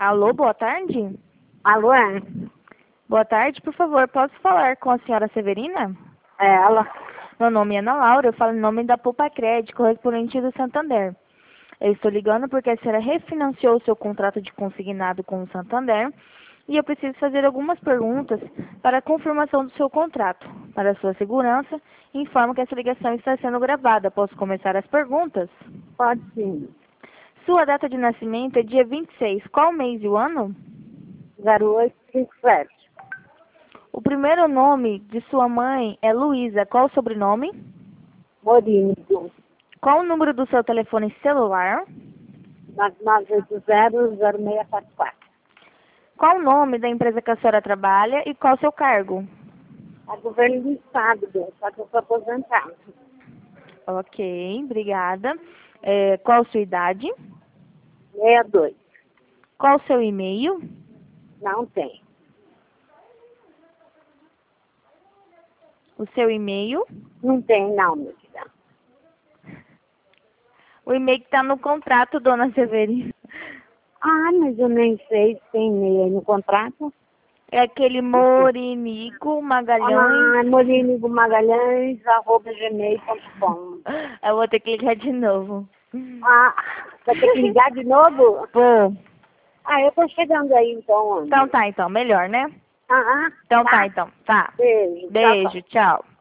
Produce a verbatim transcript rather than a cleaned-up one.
Alô, boa tarde? Alô, é? Boa tarde, por favor, posso falar com a senhora Severina? É ela. Meu nome é Ana Laura, eu falo em nome da Poupa Crédito, correspondente do Santander. Eu estou ligando porque a senhora refinanciou o seu contrato de consignado com o Santander e eu preciso fazer algumas perguntas para a confirmação do seu contrato. Para sua segurança, informo que essa ligação está sendo gravada. Posso começar as perguntas? Pode sim. Sua data de nascimento é dia vinte e seis. Qual mês e o ano? zero oito cinco sete. O primeiro nome de sua mãe é Luísa. Qual o sobrenome? Morínigo. Qual o número do seu telefone celular? nove nove oito zero zero seis quatro quatro. Qual o nome da empresa que a senhora trabalha e qual o seu cargo? É governo do estado, Deus. Só que eu sou aposentada. Ok, obrigada. É, qual a sua idade? sessenta e dois. Qual o seu e-mail? Não tem. O seu e-mail? Não tem, não, meu filho. O e-mail que está no contrato, dona Severina. Ah, mas eu nem sei se tem e-mail aí no contrato. É aquele Morinico Magalhães. Ah, Morínigo Magalhães, arroba gmail ponto com. Eu vou ter que ligar de novo. Ah, vai ter que ligar de novo? Pô. Ah, eu tô chegando aí, então. Então tá, então. Melhor, né? Ah, ah, Então tá. tá, então. Tá. Beijo. Tchau, tchau. Beijo, tchau.